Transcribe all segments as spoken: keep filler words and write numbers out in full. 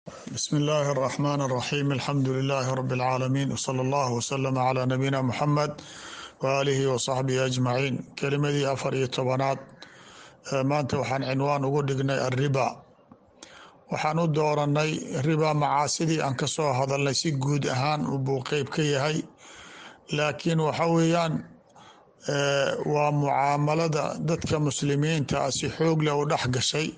بسم الله الرحمن الرحيم الحمد لله رب العالمين وصلى الله وسلم على نبينا محمد وآله وصحبه أجمعين kelimadii afar iyo tobanaad maanta waxaan cinwaan ugu dhignay arriba waxaan u dooranay riba macaasidii aan ka soo hadalnay si guud ahaan buu qeyb ka yahay laakiin waxa weeyaan waa mucaamalada dadka muslimiinta ah si xoog leh u dhex gashay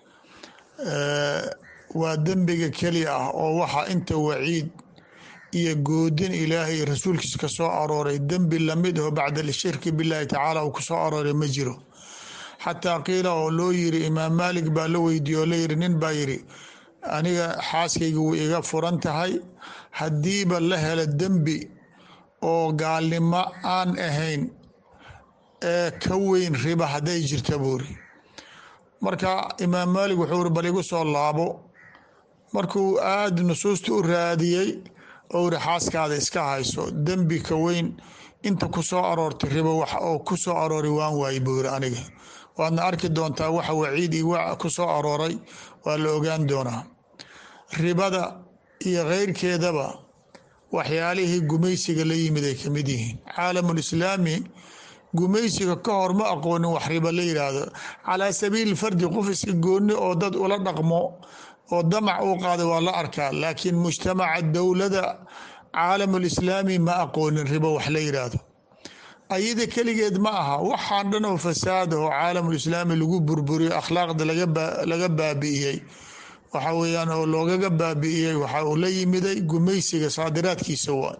waa dembiga keli ah oo waxa inta waciid iyo goodin ilaahay rasuulkiisa ka soo arooray dembi lamid oo bacda lishirki billahi tacaala uu ku soo arooray ma jiro xataa qiila oo loo yiri imaam maalik baa la weydiiye oo layiri nin baa yiri aniga xaaskayga wuu iga furan tahay haddiiba la helo dembi oo gaalnimo aan ahayn ee ka weyn riba hadday jirta buuri marka imaam maalik wuxuu uri bal igu soo laabo markuu aada nusuusta u raadiyey oo uri xaaskaada iska hayso dembi ka weyn inta ku soo aroortay ribo wax oo ku soo aroori waan waayey buu yiri aniga waadna arki doontaa waxa waciid iyo wac ku soo arooray waa la ogaan doonaa ribada iyo keyrkeedaba waxyaalihii gumaysiga la yimid ay kamid yihiin caalamul islaami gumaysiga ka hor ma aqoonin wax riba la yiraahdo calaa sabiili fardi qof iska gooni oo dad ula dhaqmo oo damac uu qaaday waa la arkaa laakiin mujtamaca dowlada caalamul islaami ma aqoonin ribo wax la yiraahdo ayada keligeed ma aha waxaan dhan oo fasaad oo caalamul islaami lagu burburiyo akhlaaqda laga laga baabi'iyey waxa weeyaan oo loogaga baabi'iyey waxa uu la yimiday gumaysiga saadiraadkiisa waa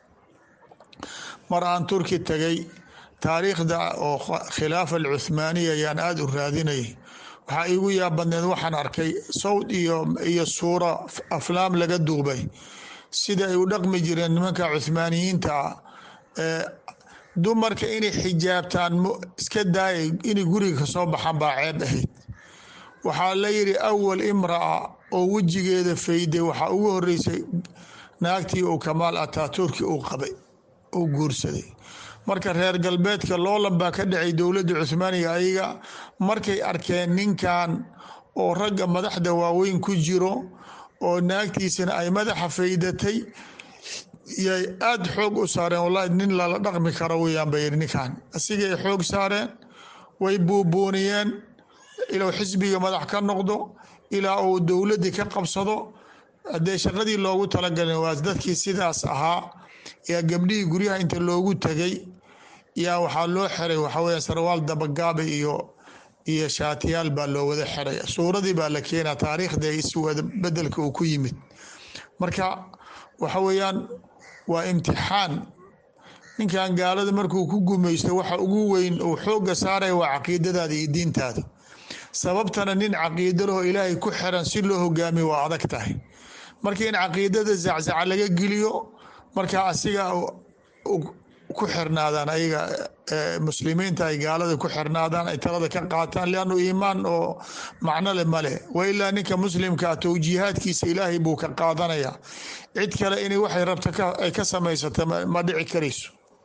mar aan turki tagay taariikhda oo khilaafa alcuthmaaniya ayaan aada u raadinayay waxaa iigu yaabadneed waxaan arkay sawd iyo iyo suura aflaam laga duubay sida ay u dhaqmi jireen nimanka cuthmaaniyiinta ee dumarka inay xijaabtaan iska daayay inay guriga ka soo baxaan baa ceeb ahayd waxaa la yiri awal imraa oo wejigeeda fayday waxaa ugu horeysay naagtii uu kamaal ataaturki uu qabay uu guursaday marka reer galbeedka loolan baa ka dhacay dowladda cuthmaaniga ayaga markay arkeen ninkan oo ragga madaxda waaweyn ku jiro oo naagtiisana ay madaxa faydatay yay aada xoog u saareen wallahi nin lala dhaqmi karo weyaan bay yiri ninkan asigay xoog saareen way buubuuniyeen ilaa xisbiga madax ka noqdo ilaa uu dowladii ka qabsado haddee shaqadii loogu talagalin waa dadkii sidaas ahaa yaa gabdhihii guryaha inta loogu tagay yaa waxaa loo xiray waxaa weya sarwaal dabagaaba iyo iyo shaatiyaal baa loo wada xiray suuradii baa la keenaa taariikhda iswada bedelka uu ku yimid marka waxa weeyaan waa imtixaan ninkan gaalada markuu ku gumaysto waxa ugu weyn uu xooga saaraya waa caqiidadaada iyo diintaada sababtana nin caqiida laho ilaahay ku xiran si loo hogaamiyo waa adag tahay marka in caqiidada zaczaca laga geliyo marka asiga ku xirnaadaan ayaga muslimiinta ay gaalada ku xirnaadaan ay talada ka qaataan liannu iimaan oo macno le male wa ilaa ninka muslimkaa towjiihaadkiisa ilaahay buu ka qaadanaya cid kale inay waxay rabta ay ka samaysata ma dhici karayso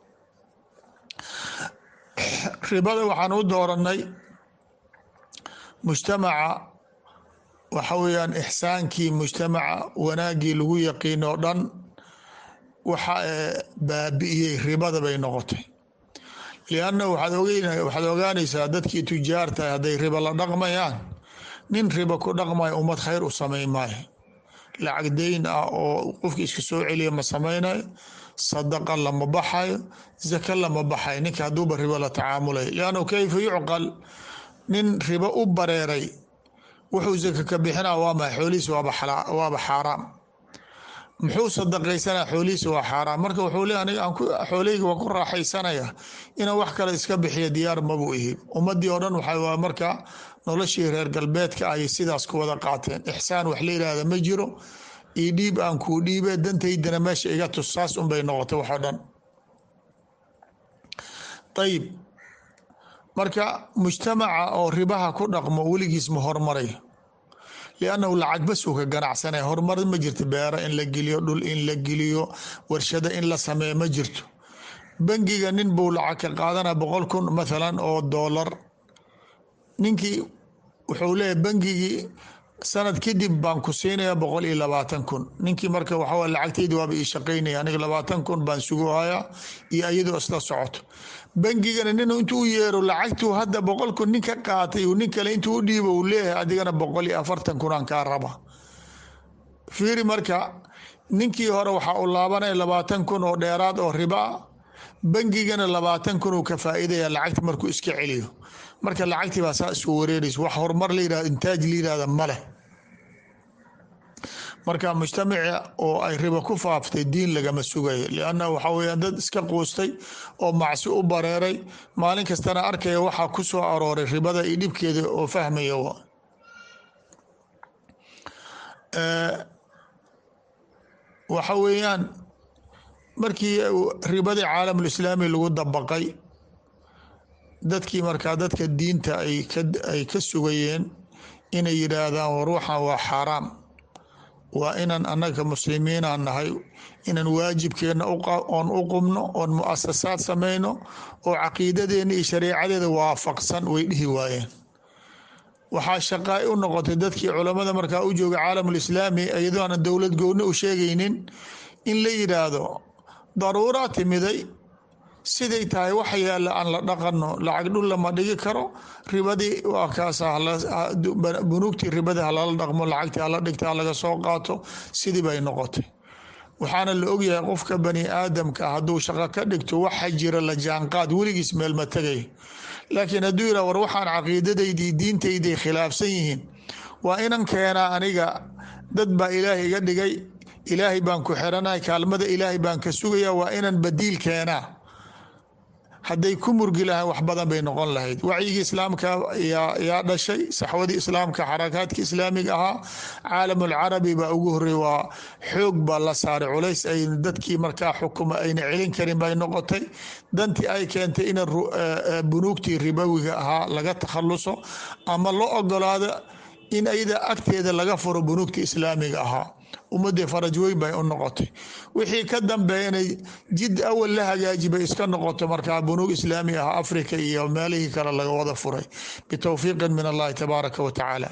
ribada waxaan u dooranay mujtamaca waxa weeyaan ixsaankii mujtamaca wanaagii lagu yaqiin oo dhan waxa baabi'iyey ribada bay noqotay lianna waxaad ogaanaysaa dadkii tujaartahay hadday riba la dhaqmayaan nin riba ku dhaqmayo ummad khayr u samayn maayo lacag dayn ah oo qofki iska soo celiya ma samaynayo sadaqa lama baxayo zaka lama baxayo ninka hadduuba riba la tacaamulayo liannu kayfa yucqal nin riba u bareeray wuxuu zaka ka bixinaa waa mahay xoolihiis waaba xaaraam muxuu sadaqaysanaa xoolihiisa waa xaaraan marka wuxuu leeyahay aniga aan xoolahayga waa ku raaxaysanaya inaan wax kale iska bixiya diyaar mabuu ihi ummadii oo dhan waxa waa marka noloshii reer galbeedka ayay sidaas ku wada qaateen ixsaan wax la yiraahda ma jiro ii dhiib aan kuu dhiibe dantaydana meesha iga tus saas unbay noqotay wax oo dhan ayib marka mujtamaca oo ribaha ku dhaqmo weligiis ma hormarayo liannahu lacag bas uu ka ganacsanaya horumar ma jirto beera in la geliyo dhul in la geliyo warshado in la sameeyo ma jirto bangiga nin buu lacag ka qaadana boqol kun mathalan oo doolar ninkii wuxuu leeyahay bangigii sanad kadib baan ku siinayaa boqol iyo labaatan kun. ninkii marka waxaa lacagtayda waaba ii shaqaynaya aniga labaatan kun baan sugu hayaa iyo iyadoo isla socoto. bangigana nin intuu u yeero lacagtuu hadda boqol kun ninka qaatay uu nin kale intuu u dhiibo uu leeyahay adigana boqol iyo afartan kun aan kaa raba. fiiri marka ninkii hore waxaa u laabanaya labaatan kun oo dheeraad oo riba ah, bangigana labaatan kun uu ka faa'iidaya lacagta markuu iska celiyo. marka lacagtii baa saa isku wareeraysa, wax horumar la yirahdo intaaj la yirahdo ma leh. marka mujtamaca oo ay riba ku faaftay diin lagama sugayo, lianna waxa weeyaan dad iska quustay oo macsi u bareeray, maalin kastana arkaya waxaa ku soo arooray ribada iyo dhibkeeda oo fahmaya. waxa weeyaan markii ribadii caalamul islaami lagu dabaqay, dadkii markaa dadka diinta ay ka ay ka sugayeen inay yiraahdaan ruuxan waa xaraam, waa inaan annaga muslimiinaan nahay inaan waajibkeena oon u qumno oon muasasaad samayno oo caqiidadeena iyo shareecadeeda waafaqsan, way dhihi waayeen. waxaa shaqaa u noqotay dadkii culamada markaa u jooga caalamul islaami iyadoo aan dowlad gooni u sheegaynin in la yiraahdo daruuraa timiday, siday tahay wax yaalla aan la dhaqanno, lacag dhul lama dhigi karo, ribadii waa kaasa bunuugtii ribada halala dhaqmo, lacagtii hala dhigta laga soo qaato, sidii bay noqotay. waxaana la ogyahay qofka bani aadamka hadduu shaqo ka dhigto waxa jira la jaanqaad weligiis meel ma tegay. laakiin hadduu yirah war waxaan caqiidadaydii diintayday khilaafsan yihiin, waa inan keenaa aniga, dad baa ilaahay iga dhigay, ilaahay baan ku xiranahay, kaalmada ilaahay baan ka sugayaa, waa inan badiil keenaa. hadday ku murgi lahayn wax badan bay noqon lahayd. wacyigii islaamka yaa dhashay, saxwadii islaamka, xarakaadka islaamiga ahaa, caalamul carabi baa ugu horreey, waa xoog baa la saaray, culays ay dadkii markaa xukuma ayna celin karin bay noqotay. dantii ay keentay in bunuugtii ribowiga ahaa laga takhaluso ama loo ogolaado in ayada agteeda laga furo bunuugtii islaamiga ahaa. ummadii faraj weyn bay u noqotay. wixii ka dambeeya inay jid awal la hagaaji bay iska noqoto markaa bunuug islaami ah afrika iyo meelihii kale laga wada furay bitawfiiqin min allahi tabaaraka wa tacaala.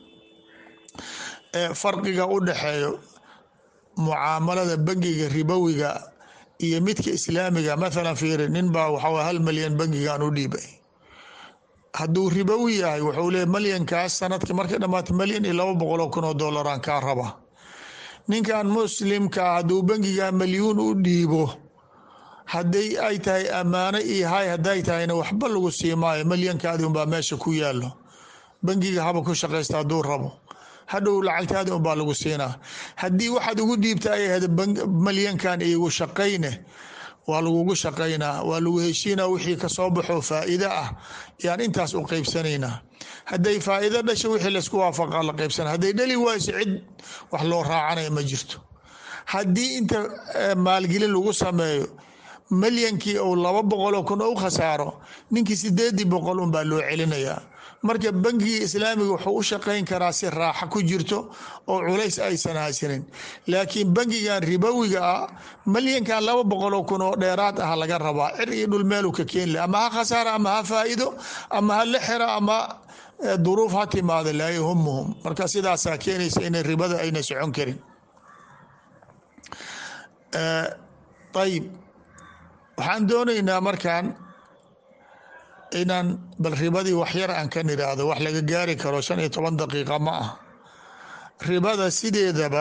farqiga u dhaxeeyo mucaamalada bangiga ribowiga iyo midka islaamiga, mathalan fiiri, nin baa waxaa hal malyan bangigaan u dhiibay. hadduu ribowi yahay wuxuu leeyahy malyankaas sanadkii markay dhamaato malyan iyo laba boqol oo kun oo doolaraan kaa raba. ninkan muslimka hadduu bangiga malyuun u dhiibo, hadday ay tahay ammaano iyo hay hadday tahayna waxba lagu sii maayo, malyankaadi unbaa meesha ku yaalo, bangiga haba ku shaqaysta hadduu rabo, hadhow lacagtaadi unbaa lagu siinaa. haddii waxaad ugu dhiibta ay ahayd malyankan igu shaqayne, waa lagugu shaqaynaa, waa lagu heshiinaa, wixii kasoo baxo faa'iido ah yaan intaas u qeybsanaynaa. hadday faa'iido dhasho wixii laysku waafaqa la qeybsana, hadday dhali wayso cid wax loo raacanaya ma jirto. haddii inta maalgelin lagu sameeyo malyankii ou laba boqoloo kun u khasaaro, ninkii sideedii boqol unbaa loo celinayaa. marka bangigii islaamiga wuxuu u shaqayn karaa si raaxa ku jirto oo culays aysan haysanin. laakiin bangigan ribowiga ah malyankan laba boqoloo kun oo dheeraad ah laga rabaa, cir iyo dhul meelu ka keeni laha, ama ha khasaara ama ha faa'iido ama ha la xira ama duruuf ha timaado, laa yahumuhum. marka sidaasaa keenaysa inay ribada ayna socon karin. ayib, waxaan doonaynaa markaan inaan bal ribadii waxyar aan ka niraahdo, wax laga gaari karo shan iyo toban daqiiqa ma ah. ribada sideedaba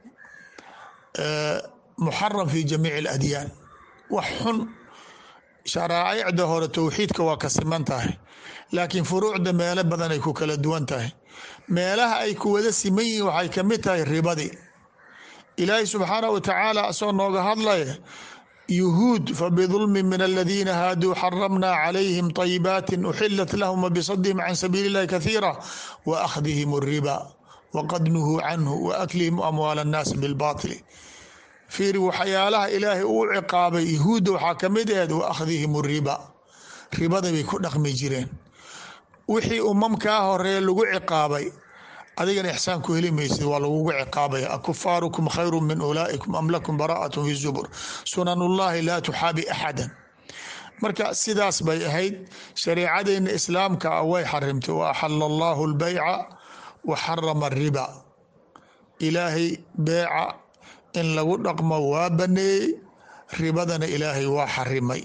muxaram fi jamiic aladyaan, wax xun. sharaa'icda hore towxiidka waa ka siman tahay, laakiin furuucda meelo badan ay ku kala duwan tahay. meelaha ay ku wada siman yihiin waxay ka mid tahay ribadii. ilaahay subxaanahu wa tacaala asoo nooga hadlaya yuhuud, fabidulmin min aladiina haaduu xaramna calayhim طayibaatin uxilat lahum wabisadihim can sabiili اllahi kahiira waaakhdihim الriba waqad nuhuu canhu waaklihim amwaal الnaas bilbaطili. fiiri waxyaalaha ilaahay uu ciqaabay yahuudda waxaa ka mid aheed waaakhdihim الriba, ribada bay ku dhaqmi jireen. wixii umamkaa horeeye lagu ciqaabay adigana ixsaan ku heli maysid, waa lagugu ciqaabaya. akufaarukum khayru min ulaa'ikum am lakum bara'atun fi zubur, sunanullahi laa tuxaabi axadan. marka sidaas bay ahayd. shareecadeena islaamka ah way xarimtay, wa axala allahu albayca وحرم الربا إلهي بيع إن لو dhaqmo waa baneeyey ribadana ilaahay waa xarimay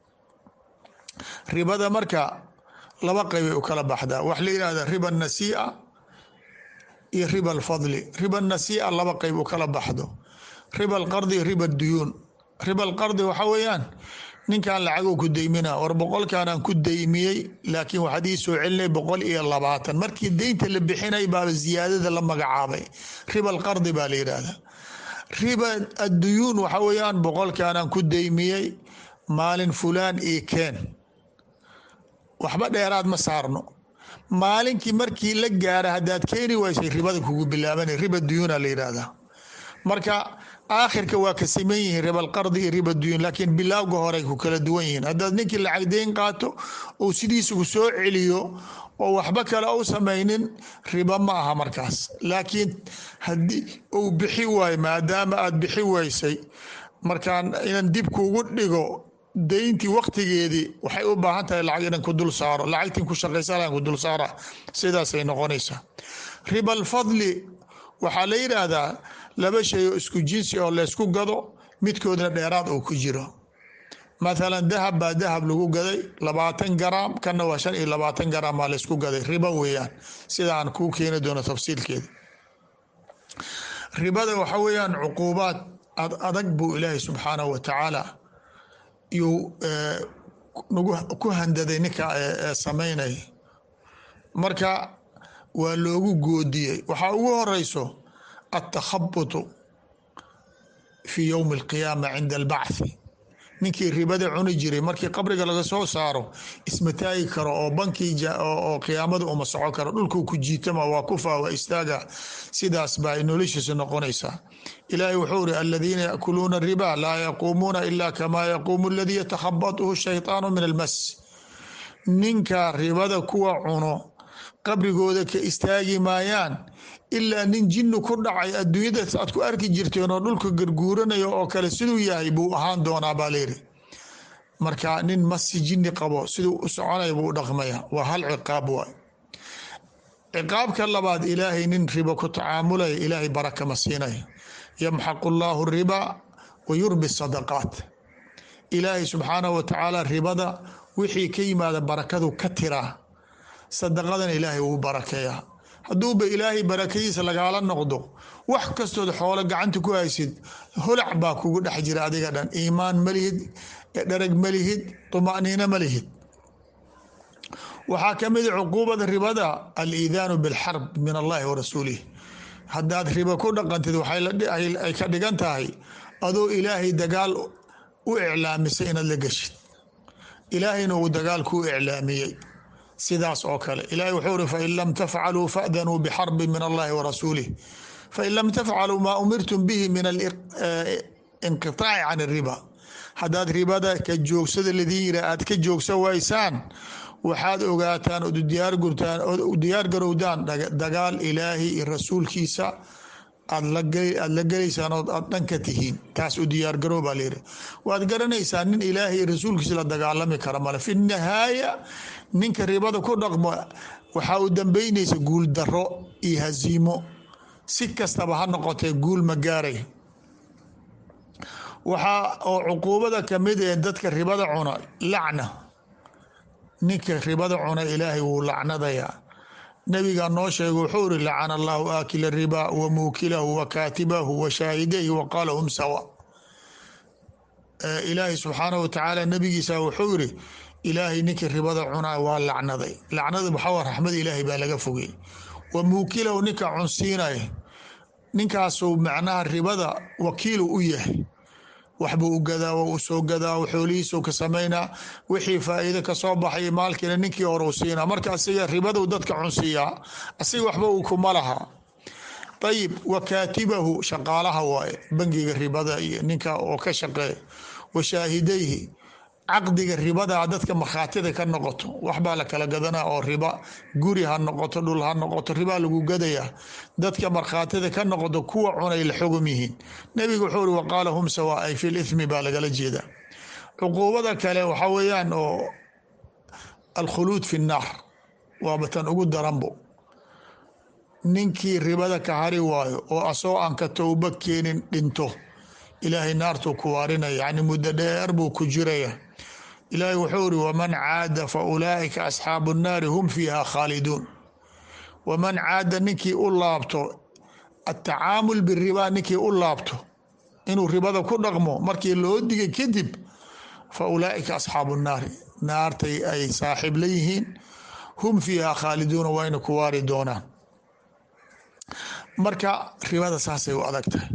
ribada marka laba qaybay u kala baxdaa wax la yiraahdo riba nasii'a iyo riba alfadli riba nasii'a laba qayb u kala baxdo riba alqardi riba duyuun riba alqardi waxa weeyaan ninkan lacag ku deymina war boqolkan aan ku deymiyay laakiin waxaad ii soo celinay boqol iyo labaatan markii deynta la bixinay baa ziyaadada la magacaabay riba alqardi baa la yiraahdaa riba aduyuun waxa weeyaan boqolkan aan ku deymiyay maalin fulaan ii keen waxba dheeraad ma saarno maalinkii markii la gaaro haddaad keeni waysay ribada kugu bilaabanay riba duyuuna la yiraahdaa marka aakhirka waa ka siman yihiin riba alqardi iyo riba duyuun laakiin bilowga hore ku kala duwan yihiin haddaad ninkii lacag deyn qaato oo sidiisa ku soo celiyo oo waxba kale u samaynin riba ma aha markaas laakiin haddii uu bixi waayo maadaama aad bixi waysay markaan inaan dib kuugu dhigo deyntii waqtigeedii waxay u baahan tahay lacag inaan ku dul saaro lacagtiin ku shaqaysanayaan ku dul saara sidaasay noqonaysaa riba alfadli waxaa la yidhaahdaa laba shay oo isku jinsi oo laysku gado midkoodna dheeraad uu ku jiro مثلا dahab baa dahab lagu gaday labaatan garaam kana waa shan iyo labaatan garaam maa laysku gaday riba weeyaan sida aan kuu keeni doono tafsiilkeeda ribada waxa weeyaan cuquubaad adag buu ilaahay subxaanahu wa tacaala yuu nagu ku handaday ninka samaynay marka waa loogu goodiyey waxaa ugu horeyso التخبط في يوم القيامة عند البعث ninkii ribada cuni jiray markii qabriga laga soo saaro isma taagi karo oo bankii oo qiyaamada uma soco karo dhulku ku jiitama waa kufa waa istaaga sidaas baa noloshiisa noqonaysaa ilaahay wuxuu yiri alladina yakuluna riba la yaqumuna illa kama yaqumu alladhi yatakhabbathu ash-shaytanu min al-mas ninka ribada kuwa cuno qabrigooda ka istaagi maayaan ilaa nin jinnu ku dhacay adduunyada aad ku arki jirteen oo dhulka garguuranayo oo kale siduu yahay buu ahaan doonaa baa leeri marka nin masi jinni qabo siduu u soconaya buu dhaqmaya waa hal ciqaab waay ciqaabka labaad ilaahay nin riba ku tacaamulay ilaahay baraka ma siinayo yamxaqu allahu riba wa yurbi sadaqaat ilaahay subxaanahu wa tacaala ribada wixii ka yimaada barakadu ka tiraa sadaqadan ilaahay wuu barakeeyaa hadduuba ilaahay barakadiisa lagaala noqdo wax kastood xoolo gacanta ku haysid holac baa kugu dhex jira adiga dhan iimaan ma lihid dharag ma lihid tuma'niina ma lihid waxaa ka mid a cuquubada ribada al-iidaanu bilxarb min allahi wa rasuulih haddaad riba ku dhaqantid waxay ka dhigan tahay adoo ilaahay dagaal u iclaamisay inaad la geshid ilaahayna uu dagaal kuu iclaamiyey sidaas oo kale ilaahay wuxuu uri fain lam tafcaluu fa'danuu bixarbi min allahi wa rasuulih fain lam tafcaluu maa umirtum bihi min alinqitaaci can ariba haddaad ribada ka joogsada ladiin yira aad ka joogsa waysaan waxaad ogaataan ood diyaar gurtaan ood diyaar garowdaan dagaal ilaahi iyo rasuulkiisa aad la gelaysaan ood aad dhanka tihiin taas u diyaar garoow baa layidhi waad garanaysaa nin ilaahay iyo rasuulkiisa la dagaalami kara male fi nihaaya ninka ribada ku dhaqmo waxaa u dambeynaysa guul daro iyo haziimo si kastaba ha noqotee guul ma gaaray waxaa oo cuquubada kamid ee dadka ribada cuna lacna ninka ribada cuna ilaahay wuu lacnadayaa nabiga noo sheegay wuxuu iri lacana allahu aakila riba wa muukilahu wa kaatibahu wa shaahidayhi wa qaala hum sawa ilaahay subxaanahu watacaala nabigiisa wuxuu iri ilaahay ninka ribada cunaa waa lacnaday lacnada waxaa raxmad ilaahay baa laga fogay wa muukilahu ninka cunsiinaya ninkaasuu macnaha ribada wakiilu u yahay waxbuu u gadaa waa u soo gadaa xoolihiisuu ka samaynaa wixii faa'iido ka soo baxay maalkiina ninkii hore u siinaa marka asiga ribadu dadka cunsiiyaa asiga waxba uu kuma laha ayib wa kaatibahu shaqaalaha waaye bangiga ribada iyo ninka oo ka shaqeeya wa shaahidayhi caqdiga ribada dadka markhaatida ka noqoto waxbaa la kala gadanaa oo riba guri ha noqoto dhul ha noqoto riba lagu gadayaa dadka markhaatida ka noqoto kuwa cunay la xugum yihiin nabigu wuxuu uri waqaala hum sawaa ay fi lithmi baa lagala jeedaa cuquubada kale waxa weeyaan oo alkhuluud fi nnaar waaba tan ugu daranbo ninkii ribada ka hari waayo oo asoo aan ka towba keenin dhinto ilaahay naartuu ku waarinaya, yacni muddo dheer buu ku jiraya. ilaahay wuxuu iri waman caada fa ulaa'ika asxaabu nnaari hum fiiha khaaliduun. waman caada ninkii u laabto atacaamul biribaa, ninkii u laabto inuu ribada ku dhaqmo markii loo digay kadib, fa ulaa'ika asxaabu nnaari, naartay ay saaxiib la yihiin, hum fiiha khaaliduuna, wayna ku waari doonaan. marka ribada saasay u adag tahay.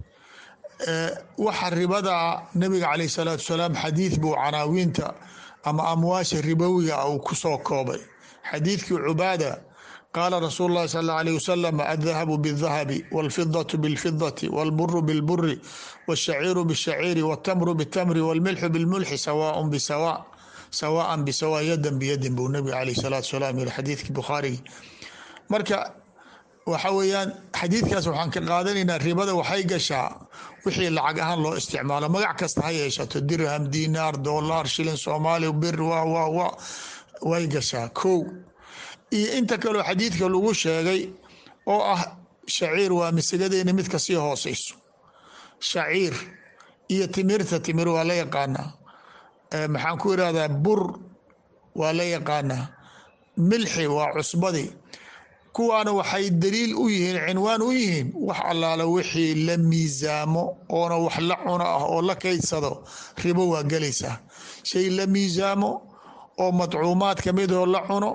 waxa ribada nabiga calayh salaatu wasalaam xadiid buu canaawiinta ama amwaasha ribowiga uu ku soo koobay. xadiidkii cubaada qaala rasuulu llahi sal allahu alayh wasalam aldahabu bidahabi walfidatu bilfidati walburu bilburi walshaciiru bishaciiri waltamru bitamri walmilxu bilmulxi sawaaun bisawa sawaan bisawa yadan biyadin buu nabiga calayh salaatu wasalaam yiri xadiidkii bukhaarigi. marka waxa weeyaan xadiidkaas waxaan ka qaadanaynaa ribada waxay gashaa wixii lacag ahaan loo isticmaalo, magac kasta ha yeeshato, dirham, dinaar, dolar, shilin soomaali, bir, wa wa wa way gashaa kow. iyo inta kaloo xadiidka lagu sheegay oo ah shaciir waa misigadeena mid kasii hooseyso, shaciir iyo timirta, timir waa la yaqaanaa, maxaan ku irahdaa bur waa la yaqaanaa, milxi waa cusbadii. kuwaana waxay daliil u yihiin, cinwaan u yihiin wax allaala wixii la miisaamo oona wax la cuno ah oo la kaydsado ribo waa gelaysaa. shay la miisaamo oo madcuumaad ka mid oo la cuno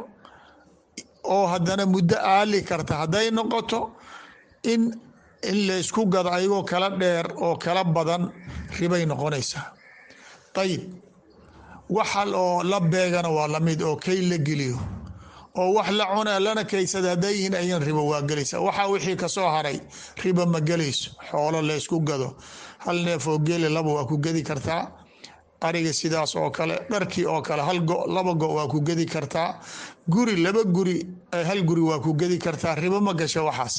oo haddana muddo aali karta hadday noqoto, in in laysku gado ayagoo kala dheer oo kala badan ribay noqonaysaa. ayib waxal oo la beegana waa lamid oo kay la geliyo oo wax la cuna lana kaysada hadday yihiin ayan ribo waa gelaysaa. waxaa wixii kasoo haray ribo ma gelayso. xoolo laysku gado, hal neef oo geeli laba waa ku gedi kartaa, ariga sidaas oo kale, dharkii oo kale hal go laba go waa ku gedi kartaa, guri laba guri hal guri waa ku gedi kartaa. ribo ma gasho waxaas,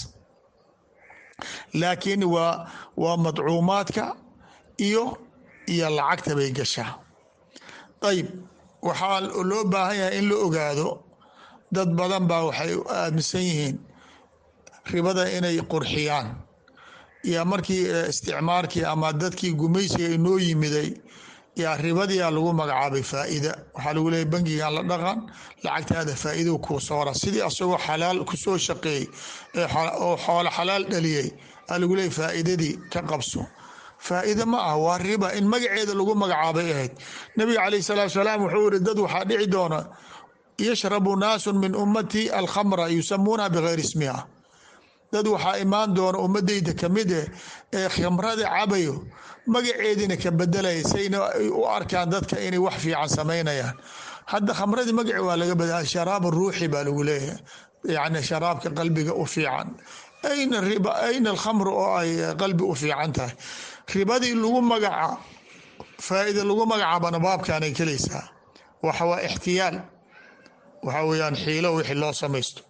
laakiin waa waa madcuumaadka iyo iyo lacagta bay gashaa. ayib waxaa loo baahan yahay in la ogaado, dad badan baa waxay aaminsan yihiin ribada inay qurxiyaan. iyo markii isticmaarkii ama dadkii gumaysiga inoo yimiday yaa ribadiyaa lagu magacaabay faa'iida. waxaa lagu leeyahy bangigan la dhaqan, lacagtaada faa'iido kuu soora, sidii asagoo xalaal kusoo shaqeeyey oo xoolo xalaal dhaliyey aa lagu leeyahy faa'iidadii ka qabso. faa'iida ma ah, waa riba. in magaceeda lagu magacaabay ahayd. nabiga calayh salaatu wasalaam wuxuu iri dad waxaa dhici doona yashrabu naasu min ummati alkhamra yusamuunaha bigayri ismiha. dad waxaa imaan doona ummadayda kamid eh ee khamrada cabayo magaceedina ka bedelaya, sayna u arkaan dadka inay wax fiican samaynayaan. hadda khamradii magaci waa laga bedela, sharaab ruuxi baa lagu leeyahay, yani sharaabka qalbiga u fiican. ayna riba ayna alkhamru oo ay qalbi u fiican tahay. ribadii lagu magaca faa'iida lagu magacaabana baabkaanay kelaysaa. waxa waa ixtiyaal, waxa weeyaan xiilo wixii loo samaysto.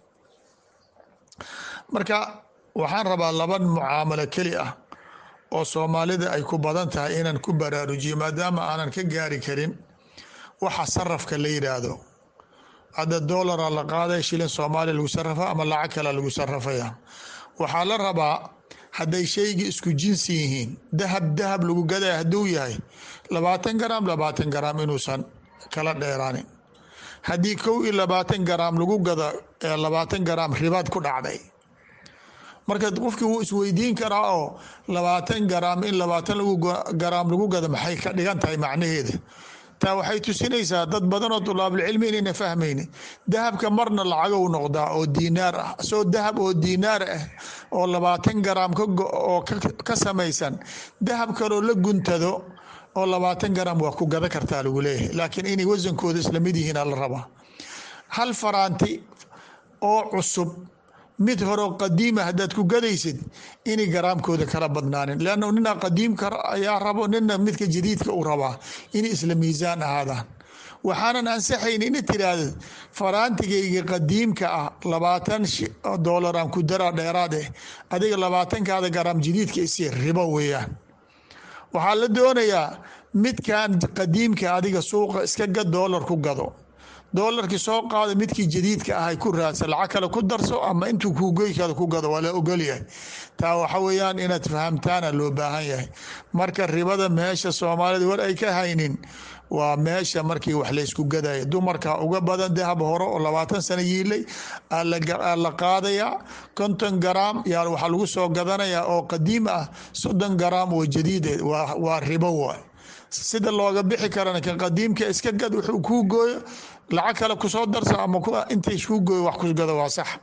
marka waxaan rabaa laba mucaamalo keli ah oo soomaalida ay ku badan tahay inaan ku baraarujiyo, maadaama aanan ka gaari karin waxa sarafka la yidhaahdo. hadda dolara la qaaday, shilin soomaaliya lagu sarafa ama lacag kale lagu sarafaya. waxaa la rabaa hadday shaygii isku jinsi yihiin, dahab dahab lagu gadaya hadduu yahay labaatan garaam labaatan garaam inuusan kala dheeraanin. haddii kow iyo labaatan garaam lagu gado ee labaatan garaam ribaad ku dhacday, marka qofkii wuu isweydiin karaa oo labaatan garaam in labaatan garaam lagu gado maxay ka dhigan tahay macnaheeda. taa waxay tusinaysaa dad badan oo tulaabulcilmi inayna fahmaynin. dahabka marna lacagow noqdaa oo diinaar ah, soo dahab oo diinaar ah oo labaatan garaam oo ka samaysan, dahab kaloo la guntado oo labaatan garaam waa ku gada kartaa lagu leeyahay, laakiin inay wasankooda isla mid yihiin la rabaa. hal faraanti oo cusub mid hore qadiima haddaad ku gadaysid inay garaamkooda kala badnaanin, leanna nina qadiimka ayaa rabo, nina midka jadiidka u rabaa inay isla miisaan ahaadaan. waxaanan ansaxayn ina tiraahda faraantigayga qadiimka ah labaatan doolaraan ku daraa dheeraad eh, adiga labaatankaada garaam jadiidka isii ribo weeyaan. waxaa la doonayaa midkan qadiimka adiga suuqa iska gad doolar ku gado, doolarkii soo qaada midkii jadiidka ahay ku raadsa lacag kale ku darso ama intuu kuu goy kale ku gado waa la ogolyahay taa waxa weeyaan inaad fahamtaana loo baahan yahay marka ribada meesha soomaalida war ay ka haynin waa meesha markii wax laysku gadaya dumarka uga badan dahab hore oo labaatan sano yiilay la qaadaya konton garaam yaa waxaa lagu soo gadanaya oo qadiim ah soddon garaam oo jadiid waa ribo waay sida looga bixi karana kan qadiimka iska gad wuxuu kuu gooyo lacag kale kusoo darsa ama inta isku gooyo wax ku gado waa sax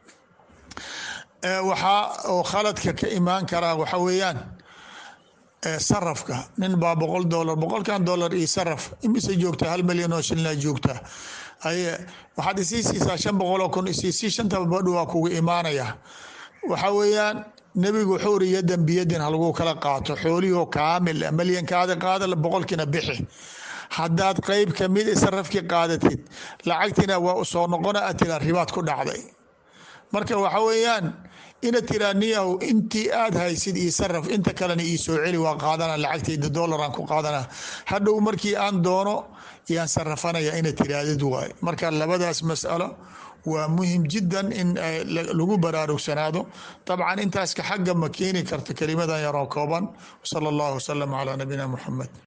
waxaa oo khaladka ka imaan karaa waxa weeyaan sarafka nin baa boqol dollar boqolkan dollar io saraf imise joogtaa hal milyan oo shilina joogtaa aye waxaad isii siisaa shan boqol oo kun isiisii shantaba badhu waa kugu imaanaya waxa weeyaan nebigu wuxuu uri yadan biyadin halagu kala qaato xoolihoo kaamil milyankaada qaada boqolkiina bixi haddaad qeyb kamid sarafkii qaadatid lacagtiina waa soo noqona aad tiraa ribaad ku dhacday marka waxa weeyaan ina tiraa niyahu intii aad haysid io saraf inta kalena ii soo celi waa qaadana lacagtayda doolaraan ku qaadana hadhow markii aan doono yaan sarafanaya ina tiraadid waay marka labadaas mas'alo waa muhim jiddan in lagu baraarugsanaado dabcan intaas ka xagga ma keeni karta kelimadan yaroo kooban sala allahu wasalam calaa nabiyina muxamed